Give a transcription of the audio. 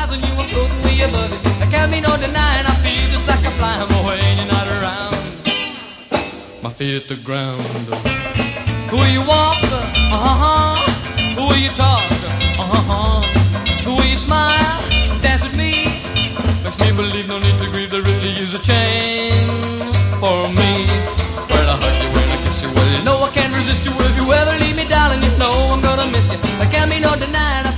stars and you were floating with your buddy. There can't be no denying I feel just like I'm flying away and you're not around. My feet at the ground. The way you walk, the way you talk, the way you smile, dance with me, makes me believe no need to grieve. There really is a chance for me. Well, I hug you when I kiss you. Well, you know I can't resist you. If you ever leave me, darling, you know I'm gonna miss you. There can't be no denying